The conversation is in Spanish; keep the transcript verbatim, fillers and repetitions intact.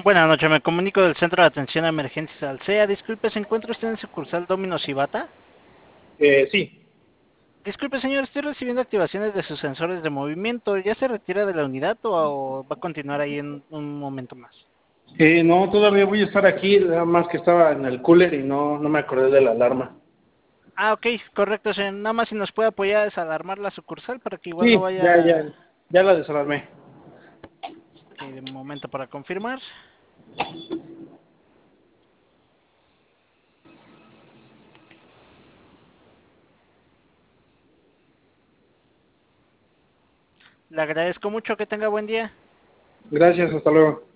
Buenas noches, me comunico del Centro de Atención a Emergencias Alsea. Disculpe, ¿se encuentra usted en sucursal Domino's Ibata? Eh, sí. Disculpe, señor, estoy recibiendo activaciones de sus sensores de movimiento. ¿Ya se retira de la unidad o, o va a continuar ahí en un momento más? Eh, no, todavía voy a estar aquí, nada más que estaba en el cooler y no, no me acordé de la alarma. Ah, ok, correcto, señor. Nada más si nos puede apoyar a desalarmar la sucursal para que igual no Sí, ya, ya, vaya... ya la desalarmé. Ok, de momento para confirmar. Le agradezco mucho, que tenga buen día. Gracias, hasta luego.